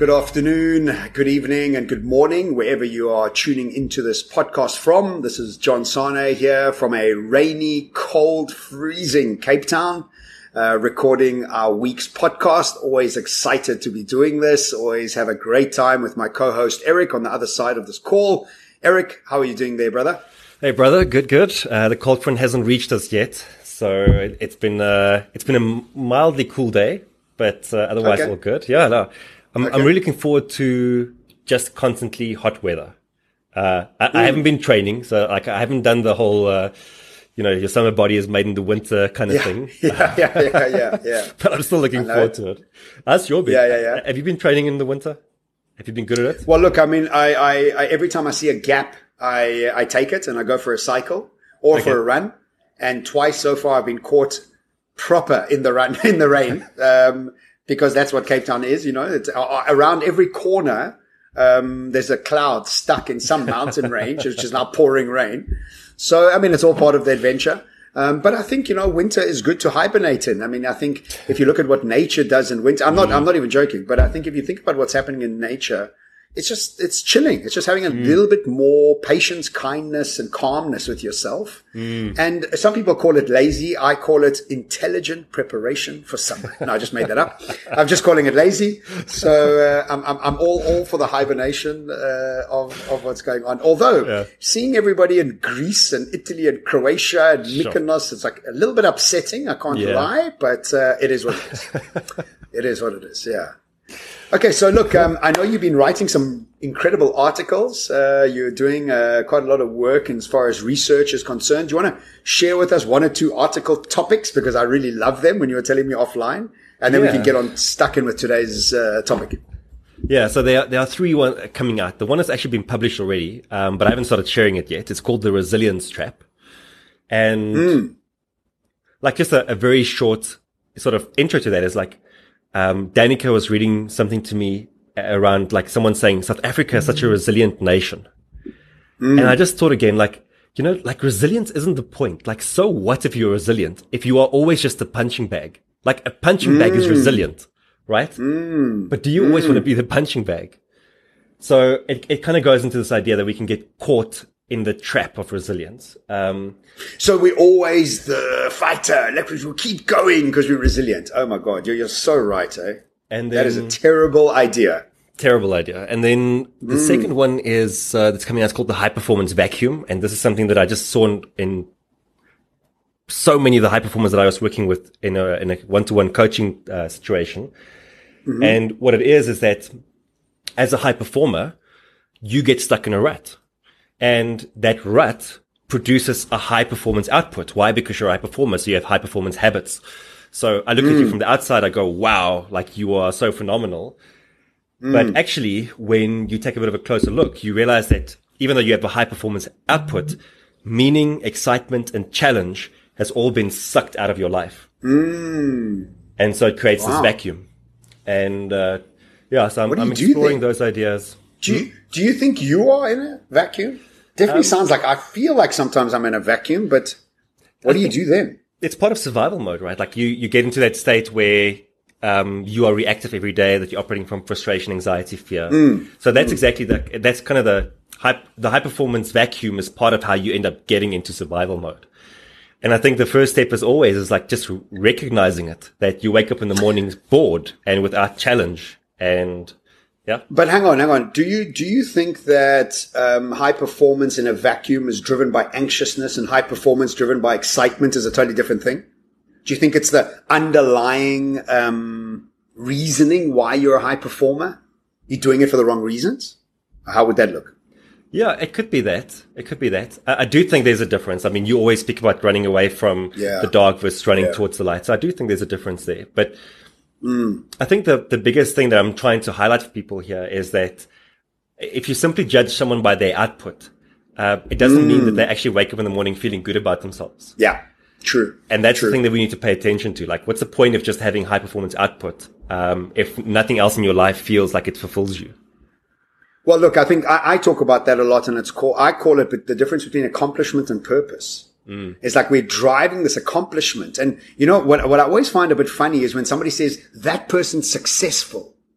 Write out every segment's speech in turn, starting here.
Good afternoon, good evening, and good morning, wherever you are tuning into this podcast from. This is John Sane here from a rainy, cold, freezing Cape Town, recording our week's podcast. Always excited to be doing this. Always have a great time with my co-host Eric on the other side of this call. Eric, how are you doing there, brother? Hey, brother. Good. The cold front hasn't reached us yet, so it's been a mildly cool day, but otherwise all good. Yeah, no. I'm really looking forward to just constantly hot weather. I haven't been training, so I haven't done the whole, your summer body is made in the winter kind of thing. Yeah. But I'm still looking forward to it. That's your bit. Yeah. Have you been training in the winter? Have you been good at it? Well, look, I mean, I every time I see a gap, I take it and I go for a cycle or for a run. And twice so far I've been caught proper in the rain. Because that's what Cape Town is, it's around every corner. There's a cloud stuck in some mountain range, which is now pouring rain. So, I mean, it's all part of the adventure. But I think, winter is good to hibernate in. I mean, I think if you look at what nature does in winter, I'm not even joking, but I think if you think about what's happening in nature, it's chilling. It's just having a little bit more patience, kindness, and calmness with yourself. And some people call it lazy. I call it intelligent preparation for summer. No, I just made that up. I'm just calling it lazy. So, I'm all for the hibernation, of what's going on. Although seeing everybody in Greece and Italy and Croatia and Mykonos, it's like a little bit upsetting. I can't lie, but, it is what it is. It is what it is. Yeah. Okay, so look, I know you've been writing some incredible articles. You're doing quite a lot of work as far as research is concerned. Do you want to share with us one or two article topics? Because I really love them when you were telling me offline. And then we can get stuck in with today's topic. Yeah, so there are three coming out. The one has actually been published already, but I haven't started sharing it yet. It's called The Resilience Trap. And like just a very short sort of intro to that is like, Danica was reading something to me around like someone saying South Africa is such a resilient nation. And I just thought again, like resilience isn't the point. Like, so what if you're resilient? If you are always just a punching bag, like a punching bag is resilient, right? But do you always want to be the punching bag? So it kind of goes into this idea that we can get caught in the trap of resilience. So we're always the fighter. We'll keep going because we're resilient. Oh my God, you're so right, eh? And then, that is a terrible idea. Terrible idea. And then the second one is that's coming out. It's called the high performance vacuum, and this is something that I just saw in so many of the high performers that I was working with in a one-to-one coaching situation. And what it is that as a high performer, you get stuck in a rut. And that rut produces a high performance output. Why? Because you're a high performer, so you have high performance habits. So I look at you from the outside, I go, wow, like you are so phenomenal. But actually, when you take a bit of a closer look, you realize that even though you have a high performance output, meaning, excitement, and challenge has all been sucked out of your life. And so it creates this vacuum. And so I'm exploring those ideas. Do you think you are in a vacuum? Definitely sounds like, I feel like sometimes I'm in a vacuum, but what do you do then? It's part of survival mode, right? Like you get into that state where, you are reactive every day, that you're operating from frustration, anxiety, fear. So that's exactly that's kind of the high performance vacuum is part of how you end up getting into survival mode. And I think the first step is like just recognizing it, that you wake up in the mornings bored and without challenge. And yeah. But hang on. Do you think that high performance in a vacuum is driven by anxiousness and high performance driven by excitement is a totally different thing? Do you think it's the underlying reasoning why you're a high performer? You're doing it for the wrong reasons? How would that look? Yeah, it could be that. I do think there's a difference. I mean, you always speak about running away from the dark versus running towards the light. So I do think there's a difference there. But I think the biggest thing that I'm trying to highlight for people here is that if you simply judge someone by their output, it doesn't mean that they actually wake up in the morning feeling good about themselves. Yeah, true. And that's the thing that we need to pay attention to. Like, what's the point of just having high performance output if nothing else in your life feels like it fulfills you? Well, look, I think I talk about that a lot, and I call it the difference between accomplishment and purpose. It's like we're driving this accomplishment. And you know, what I always find a bit funny is when somebody says that person's successful.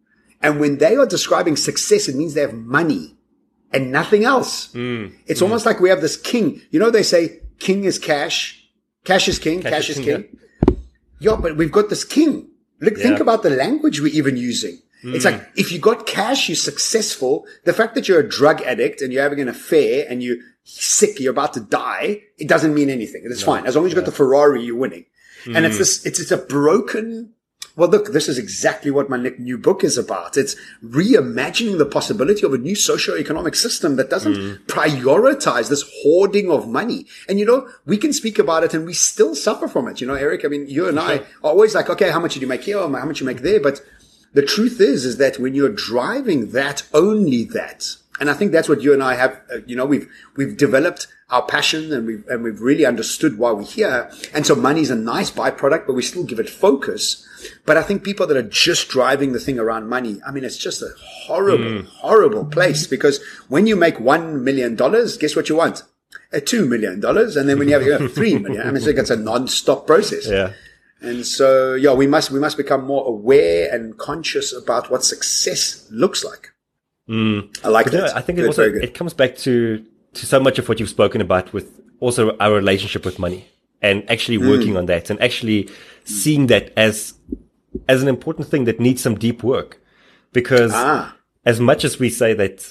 And when they are describing success, it means they have money and nothing else. It's almost like we have this king. You know, they say king is cash. Cash is king. Cash is king. Yeah, but we've got this king. Look, think about the language we're even using. It's like, if you got cash, you're successful. The fact that you're a drug addict and you're having an affair and you're sick, you're about to die, it doesn't mean anything. It's fine. As long as you got the Ferrari, you're winning. And it's a broken, well, look, this is exactly what my new book is about. It's reimagining the possibility of a new socio-economic system that doesn't prioritize this hoarding of money. And, you know, we can speak about it and we still suffer from it. You know, Eric, I mean, you and I are always like, okay, how much did you make here? How much you make there? But the truth is that when you're driving that, only that, and I think that's what you and I have, you know, we've developed our passion and we've really understood why we're here. And so money's a nice byproduct, but we still give it focus. But I think people that are just driving the thing around money, I mean, it's just a horrible, horrible place, because when you make $1 million, guess what you want? $2 million. And then when you have $3 million, I mean, it's like it's a non-stop process. Yeah. And so, yeah, we must become more aware and conscious about what success looks like. I like that. I think it comes back to so much of what you've spoken about with also our relationship with money, and actually working on that and actually seeing that as an important thing that needs some deep work. Because as much as we say that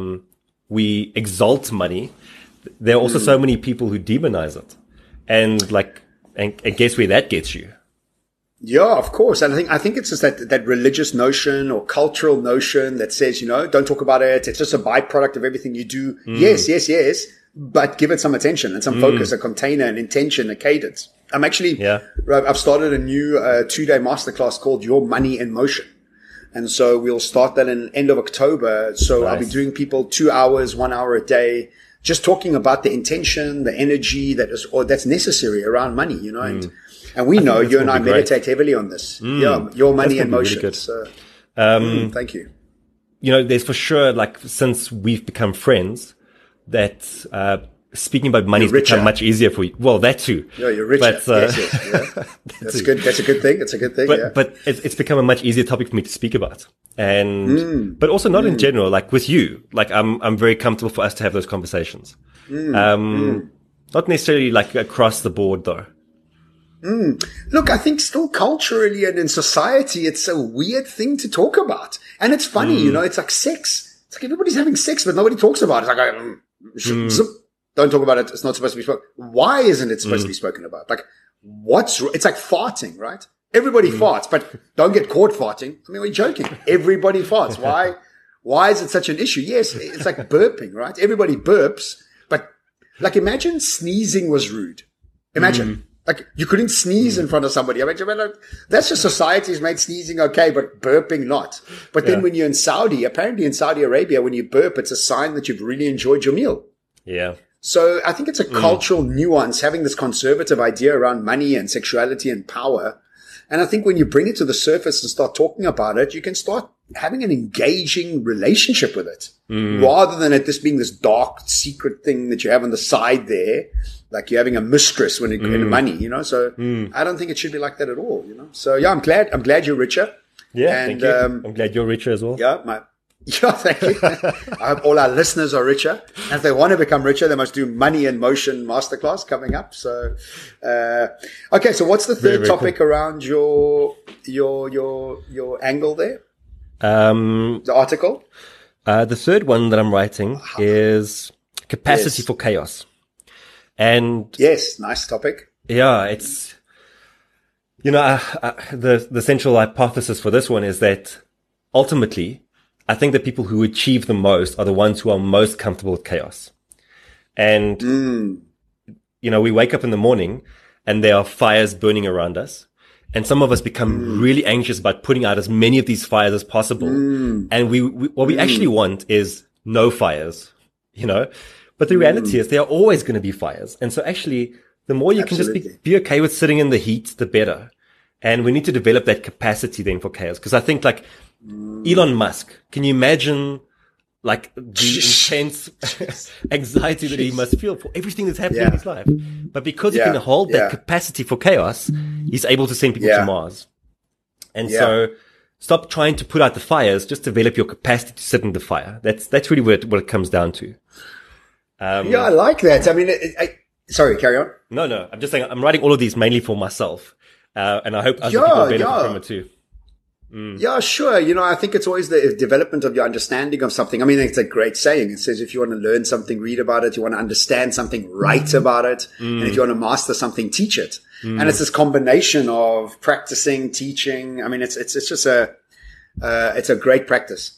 we exalt money, there are also so many people who demonize it. And guess where that gets you? Yeah, of course. And I think it's just that religious notion or cultural notion that says, you know, don't talk about it. It's just a byproduct of everything you do. Yes. But give it some attention and some focus, a container, an intention, a cadence. I've started a new 2-day masterclass called Your Money in Motion. And so we'll start that in end of October. So I'll be doing people 2 hours, 1 hour a day, just talking about the intention, the energy that's necessary around money, you know, and we know you and I meditate heavily on this. Yeah. Your Money in Motion. Really good. So, thank you. You know, there's for sure, like, since we've become friends, that, speaking about money has become much easier for you. Well, that too. Yeah, you're richer. But, yes. That's good. That's a good thing. It's a good thing. But it's become a much easier topic for me to speak about. And, but also not in general, like with you, like I'm very comfortable for us to have those conversations. Not necessarily like across the board though. Look, I think still culturally and in society, it's a weird thing to talk about. And it's funny, you know, it's like sex. It's like everybody's having sex, but nobody talks about it. It's like, don't talk about it. It's not supposed to be spoken. Why isn't it supposed to be spoken about? Like, it's like farting, right? Everybody farts, but don't get caught farting. I mean, we're joking. Everybody farts. Why is it such an issue? Yes, it's like burping, right? Everybody burps, but like imagine sneezing was rude. Imagine. Like, you couldn't sneeze in front of somebody. I mean, that's just society's made sneezing okay, but burping not. But then when you're in apparently in Saudi Arabia, when you burp, it's a sign that you've really enjoyed your meal. Yeah. So I think it's a cultural nuance, having this conservative idea around money and sexuality and power. And I think when you bring it to the surface and start talking about it, you can start having an engaging relationship with it, rather than it just being this dark secret thing that you have on the side there. Like you're having a mistress when in money, you know. So I don't think it should be like that at all, you know. So yeah, I'm glad you're richer. Yeah, and, thank you. I'm glad you're richer as well. Yeah, thank you. I hope all our listeners are richer. And if they want to become richer, they must do Money in Motion Masterclass coming up. So, okay. So what's the third topic around your angle there? The article. The third one that I'm writing is capacity for chaos. And yes, nice topic. Yeah, it's, you know, the central hypothesis for this one is that ultimately, I think the people who achieve the most are the ones who are most comfortable with chaos. And, you know, we wake up in the morning and there are fires burning around us. And some of us become really anxious about putting out as many of these fires as possible. And what we actually want is no fires, you know. But the reality is there are always going to be fires. And so actually, the more you can just be okay with sitting in the heat, the better. And we need to develop that capacity then for chaos. Because I think like Elon Musk, can you imagine like the intense anxiety that he must feel for everything that's happening in his life? But because he can hold that capacity for chaos, he's able to send people to Mars. And so stop trying to put out the fires, just develop your capacity to sit in the fire. That's really what it comes down to. Yeah, I like that. I mean, sorry, carry on. No. I'm just saying I'm writing all of these mainly for myself. And I hope other people benefit from it too. Yeah, sure. I think it's always the development of your understanding of something. I mean, it's a great saying. It says if you want to learn something, read about it. You want to understand something, write about it. And if you want to master something, teach it. And it's this combination of practicing, teaching. I mean, it's just it's a great practice.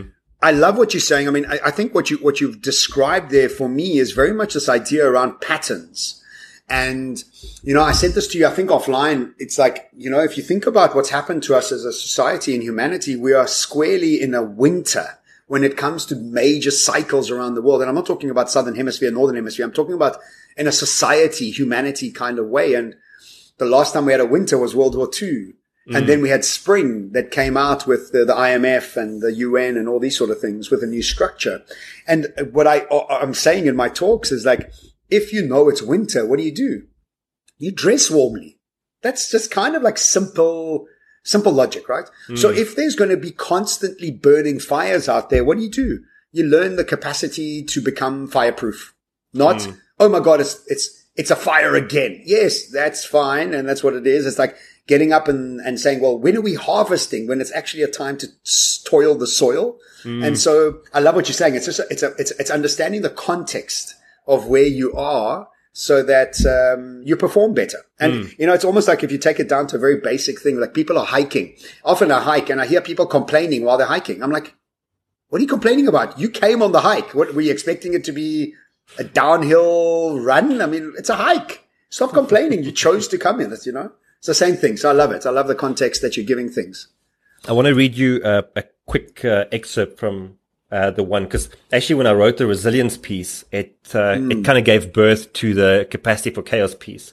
I love what you're saying. I mean, I think what you've described there for me is very much this idea around patterns. And, I said this to you, I think offline. It's like, if you think about what's happened to us as a society and humanity, we are squarely in a winter when it comes to major cycles around the world. And I'm not talking about Southern Hemisphere, Northern Hemisphere. I'm talking about in a society, humanity kind of way. And the last time we had a winter was World War II. And then we had spring that came out with the IMF and the UN and all these sort of things with a new structure. And what I'm saying in my talks is like, if you know it's winter, what do? You dress warmly. That's just kind of like simple logic, right? So if there's going to be constantly burning fires out there, what do? You learn the capacity to become fireproof. Not, oh my God, it's a fire again. Yes, that's fine. And that's what it is. It's like getting up and saying, well, when are we harvesting? When it's actually a time to toil the soil. And so I love what you're saying. It's just, it's understanding the context of where you are so that, you perform better. And, it's almost like if you take it down to a very basic thing, like people are hiking. Often I hike and I hear people complaining while they're hiking. I'm like, what are you complaining about? You came on the hike. What were you expecting it to be? A downhill run? I mean, it's a hike. Stop complaining. You chose to come in. It's the same thing. So I love it. I love the context that you're giving things. I want to read you a quick excerpt from the one, because actually when I wrote the resilience piece, it kind of gave birth to the capacity for chaos piece.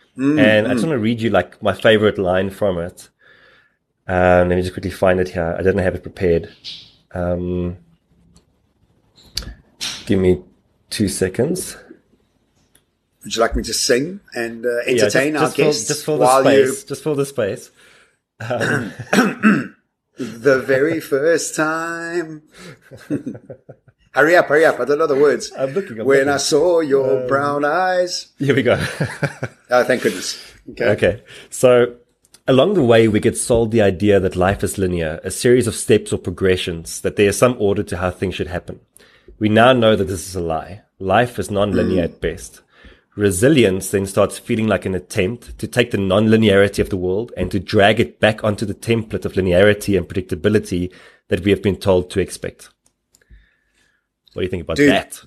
And I just want to read you like my favorite line from it. Let me just quickly find it here. I didn't have it prepared. Give me 2 seconds. Would you like me to sing and entertain our guests? Just fill the space. Just fill the space. The very first time. Hurry up. I don't know the words. I'm looking. When I saw your brown eyes. Here we go. Oh, thank goodness. Okay. So along the way, we get sold the idea that life is linear, a series of steps or progressions, that there is some order to how things should happen. We now know that this is a lie. Life is non-linear at best. Resilience then starts feeling like an attempt to take the non-linearity of the world and to drag it back onto the template of linearity and predictability that we have been told to expect. What do you think about that?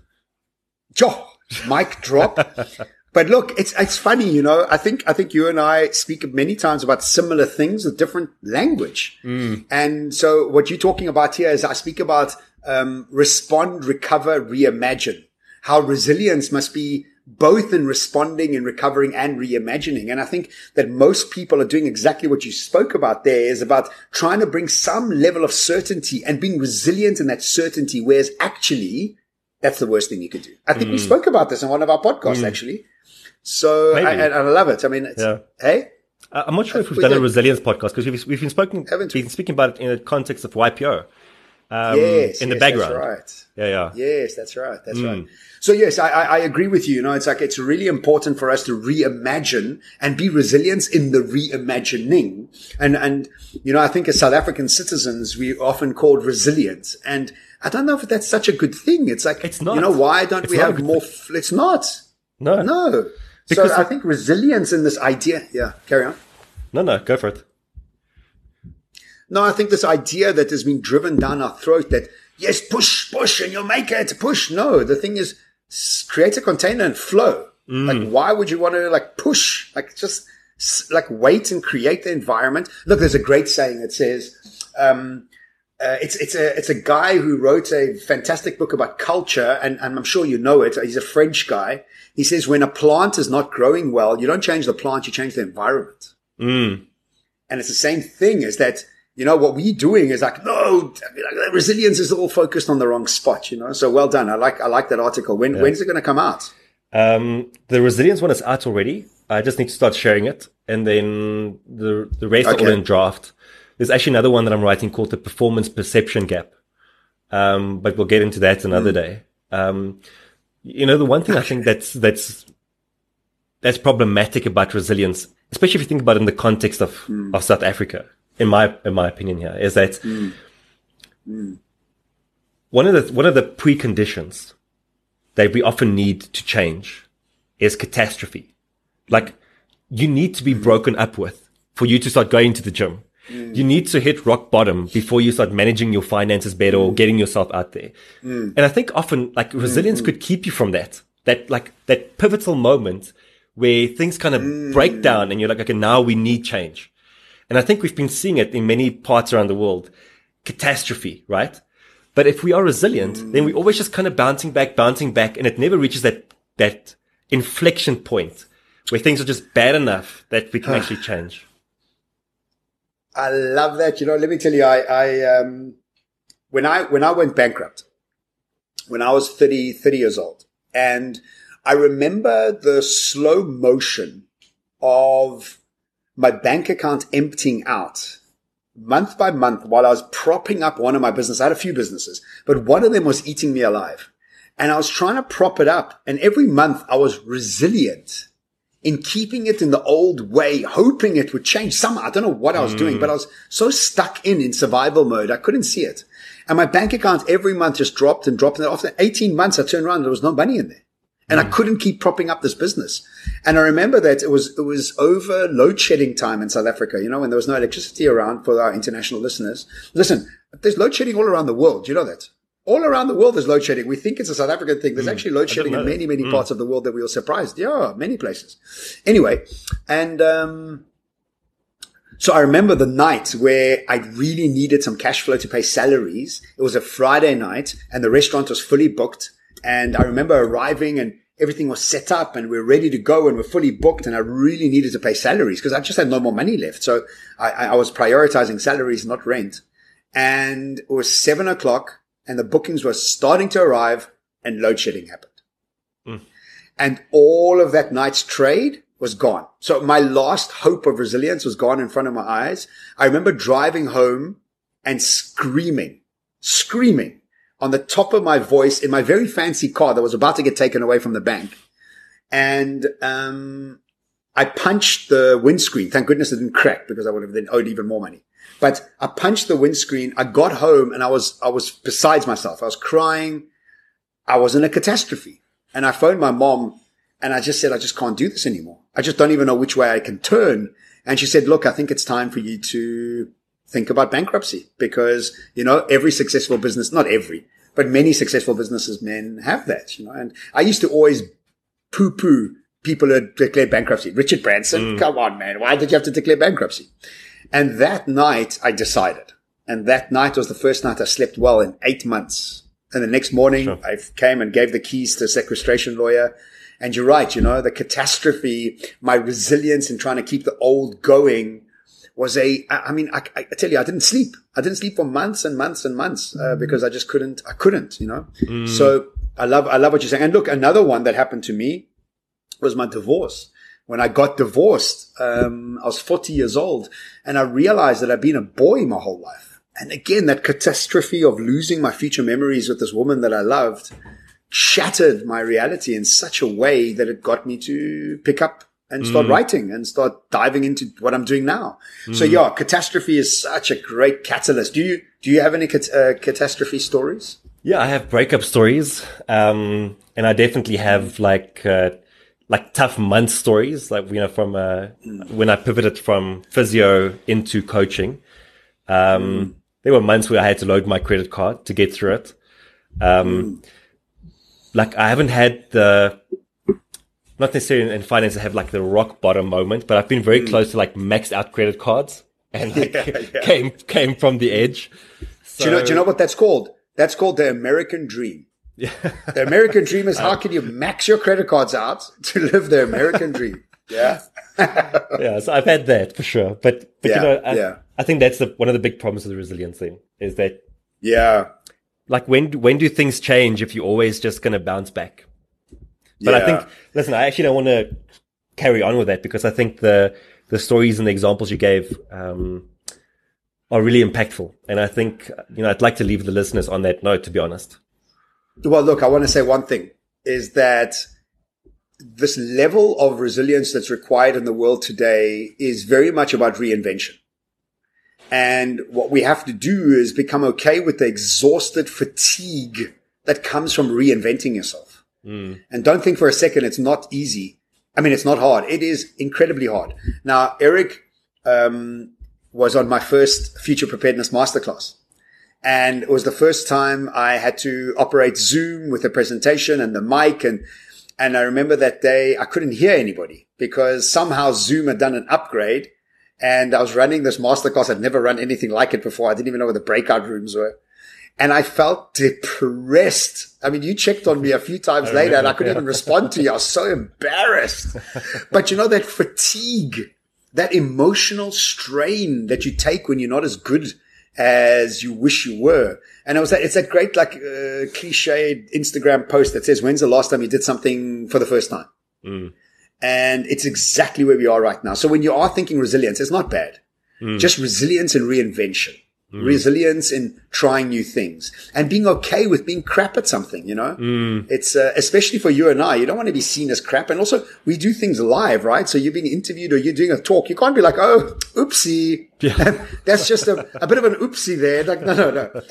Mic drop. But look, it's funny, I think you and I speak many times about similar things with different language. And so what you're talking about here is I speak about respond, recover, reimagine. How resilience must be both in responding and recovering and reimagining. And I think that most people are doing exactly what you spoke about there, is about trying to bring some level of certainty and being resilient in that certainty, whereas actually that's the worst thing you could do. I think we spoke about this in one of our podcasts, actually. So, and I love it. I mean, hey? I'm not sure if we've done a resilience podcast, because we've been speaking about it in the context of YPO. In the background. That's right. Yeah. Yes, that's right. That's right. So yes, I agree with you. It's like, it's really important for us to reimagine and be resilient in the reimagining. And, I think as South African citizens, we often called resilient. And I don't know if that's such a good thing. It's like, it's not. Why don't we have more? It's not. No. Because so I think resilience in this idea. Yeah. Carry on. No, go for it. No, I think this idea that has been driven down our throat that, yes, push, and you'll make it, push. No, the thing is, create a container and flow. Like, why would you want to push? Just wait and create the environment. Look, there's a great saying that says, it's a guy who wrote a fantastic book about culture, and I'm sure you know it. He's a French guy. He says, when a plant is not growing well, you don't change the plant, you change the environment. And it's the same thing, is that, what we're doing is no, resilience is all focused on the wrong spot, So well done. I like that article. When's it going to come out? The resilience one is out already. I just need to start sharing it. And then the rest are all in draft. there's actually another one that I'm writing called the performance perception gap. But we'll get into that another day. The one thing I think that's problematic about resilience, especially if you think about it in the context of South Africa, in my opinion here, is that one of the preconditions that we often need to change is catastrophe. Like, you need to be broken up with for you to start going to the gym. You need to hit rock bottom before you start managing your finances better or getting yourself out there. And I think often, like, resilience could keep you from that pivotal moment where things kind of break down and you're like, okay, now we need change. And I think we've been seeing it in many parts around the world. Catastrophe, right? But if we are resilient, then we always just kind of bouncing back, and it never reaches that inflection point where things are just bad enough that we can actually change. I love that. Let me tell you, when I went bankrupt, when I was 30 years old, and I remember the slow motion of my bank account emptying out month by month while I was propping up one of my businesses. I had a few businesses, but one of them was eating me alive. And I was trying to prop it up. And every month I was resilient in keeping it in the old way, hoping it would change somehow. I don't know what I was doing, but I was so stuck in survival mode. I couldn't see it. And my bank account every month just dropped and dropped. And after 18 months, I turned around and there was no money in there. And I couldn't keep propping up this business. And I remember that it was over load shedding time in South Africa, when there was no electricity around for our international listeners. Listen, there's load shedding all around the world. You know that? All around the world there's load shedding. We think it's a South African thing. There's actually load shedding in many, many parts of the world that we were surprised. Yeah, many places. Anyway, and so I remember the night where I really needed some cash flow to pay salaries. It was a Friday night and the restaurant was fully booked. And I remember arriving and everything was set up and we're ready to go and we're fully booked. And I really needed to pay salaries because I just had no more money left. So I was prioritizing salaries, not rent. And it was 7:00 and the bookings were starting to arrive and load shedding happened. And all of that night's trade was gone. So my last hope of resilience was gone in front of my eyes. I remember driving home and screaming on the top of my voice in my very fancy car that was about to get taken away from the bank. And I punched the windscreen. Thank goodness it didn't crack because I would have then owed even more money. But I punched the windscreen. I got home and I was besides myself. I was crying. I was in a catastrophe. And I phoned my mom and I just said, I just can't do this anymore. I just don't even know which way I can turn. And she said, look, I think it's time for you to think about bankruptcy because, every successful business, not every, but many successful businesses men have that, and I used to always poo-poo people who declared bankruptcy. Richard Branson, come on, man. Why did you have to declare bankruptcy? And that night I decided, and that night was the first night I slept well in 8 months. And the next morning I came and gave the keys to a sequestration lawyer. And you're right, the catastrophe, my resilience in trying to keep the old going was I tell you, I didn't sleep. I didn't sleep for months and months and months, because I just couldn't, So I love what you're saying. And look, another one that happened to me was my divorce. When I got divorced, I was 40 years old and I realized that I'd been a boy my whole life. And again, that catastrophe of losing my future memories with this woman that I loved shattered my reality in such a way that it got me to pick up and start writing and start diving into what I'm doing now. So yeah, catastrophe is such a great catalyst. Do you have any catastrophe stories? Yeah, I have breakup stories. And I definitely have like tough month stories, from, when I pivoted from physio into coaching. There were months where I had to load my credit card to get through it. I haven't had not necessarily in finance, I have like the rock bottom moment, but I've been very close to like maxed out credit cards and came from the edge. So, do you know what that's called? That's called the American dream. Yeah. The American dream is how can you max your credit cards out to live the American dream? Yeah. Yeah. So I've had that for sure. But I think that's one of the big problems of the resilience thing is that, like when do things change if you're always just going to bounce back? But I think, listen, I actually don't want to carry on with that because I think the stories and the examples you gave, are really impactful. And I think, I'd like to leave the listeners on that note, to be honest. Well, look, I want to say one thing is that this level of resilience that's required in the world today is very much about reinvention. And what we have to do is become okay with the exhausted fatigue that comes from reinventing yourself. And don't think for a second it's not easy. I mean, it's not hard. It is incredibly hard. Now, Eric was on my first Future Preparedness Masterclass. And it was the first time I had to operate Zoom with a presentation and the mic. And I remember that day I couldn't hear anybody because somehow Zoom had done an upgrade. And I was running this masterclass. I'd never run anything like it before. I didn't even know where the breakout rooms were. And I felt depressed. I mean, you checked on me a few times later and I couldn't even respond to you. I was so embarrassed. But that fatigue, that emotional strain that you take when you're not as good as you wish you were. And it's that great, cliched Instagram post that says, when's the last time you did something for the first time? And it's exactly where we are right now. So when you are thinking resilience, it's not bad. Just resilience and reinvention. Resilience in trying new things and being okay with being crap at something, It's, especially for you and I, you don't want to be seen as crap. And also we do things live, right? So you're being interviewed or you're doing a talk. You can't be like, oh, oopsie. Yeah. That's just a bit of an oopsie there. Like, no.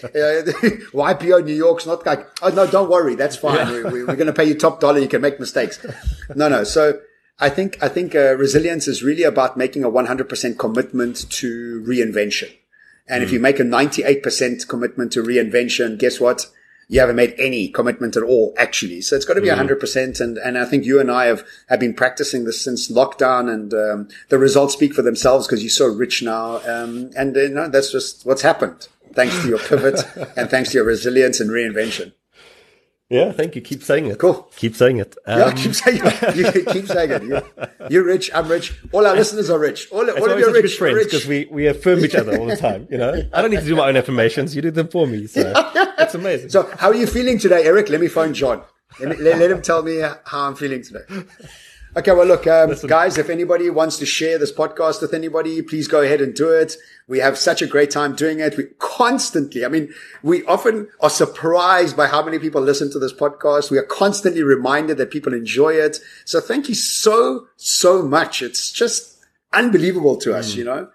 YPO New York's not like, oh, no, don't worry. That's fine. Yeah. We're going to pay you top dollar. You can make mistakes. No. So I think resilience is really about making a 100% commitment to reinvention. And if you make a 98% commitment to reinvention, guess what? You haven't made any commitment at all, actually. So it's got to be 100%. And I think you and I have been practicing this since lockdown, and the results speak for themselves because you're so rich now. That's just what's happened. Thanks to your pivot and thanks to your resilience and reinvention. Yeah, thank you. Keep saying it. Cool. Keep saying it. Keep saying it. You keep saying it. You're rich. I'm rich. All our listeners are rich. All of you are rich. Friends, because we affirm each other all the time. I don't need to do my own affirmations. You do them for me. So that's amazing. So how are you feeling today, Eric? Let me phone John. Let him tell me how I'm feeling today. Okay, well, look, guys, if anybody wants to share this podcast with anybody, please go ahead and do it. We have such a great time doing it. We often are surprised by how many people listen to this podcast. We are constantly reminded that people enjoy it. So thank you so, so much. It's just unbelievable to us,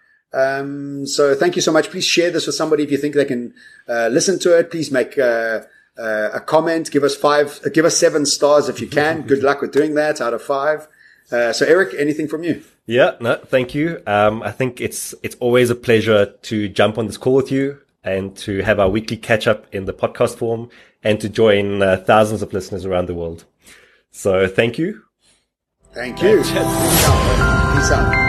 So thank you so much. Please share this with somebody if you think they can listen to it. Please make a comment. Give us 7 stars if you can. Good luck with doing that out of 5. So Eric, anything from you? Yeah, no, thank you. I think it's always a pleasure to jump on this call with you and to have our weekly catch up in the podcast form and to join thousands of listeners around the world. So thank you. Thank you. Peace out.